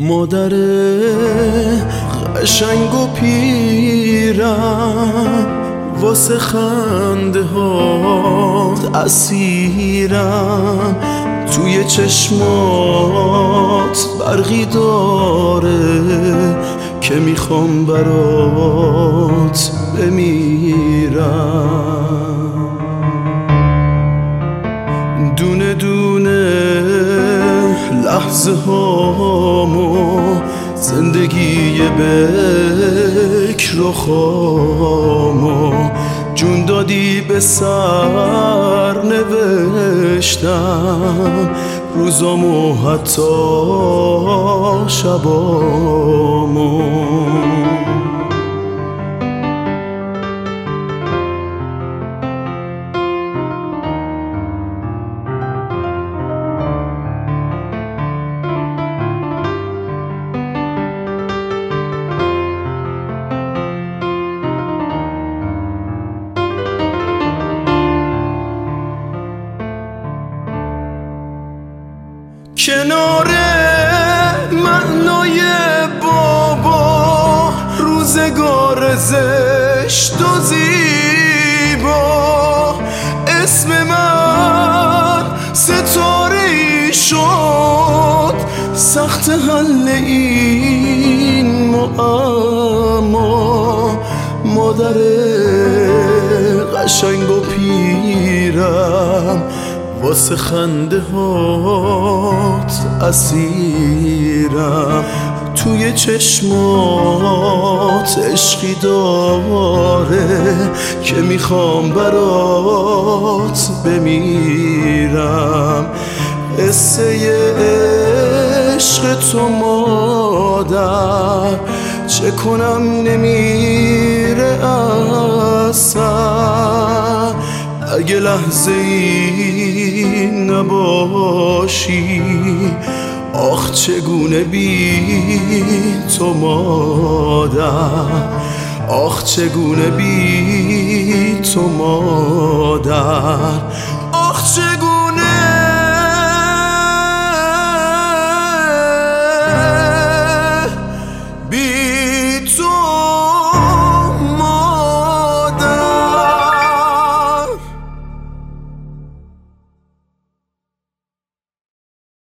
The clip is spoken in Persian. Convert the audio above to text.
مادر قشنگ و پیرم، واسه خنده هات اسیرم. توی چشمات برقی داره که میخوام برات بمیرم. دونه دونه لحظه هامو زندگی بکر و خامو جون دادی به سر نوشتم روزامو حتی شبامو. کنار معنای بابا روزگار زشت و زیبا، اسم من ستاره ای شد سخت حل این معما. مادر قشنگ و پیرم، واسه خنده هات اسیرم. توی چشمات عشقی داره که میخوام برات بمیرم. قصه عشق تو مادر چه کنم نمیره اصلا. اگه لحظه ای نباشی آخ چگونه بی تو مادر، آخ چگونه بی تو مادر، آخ چگونه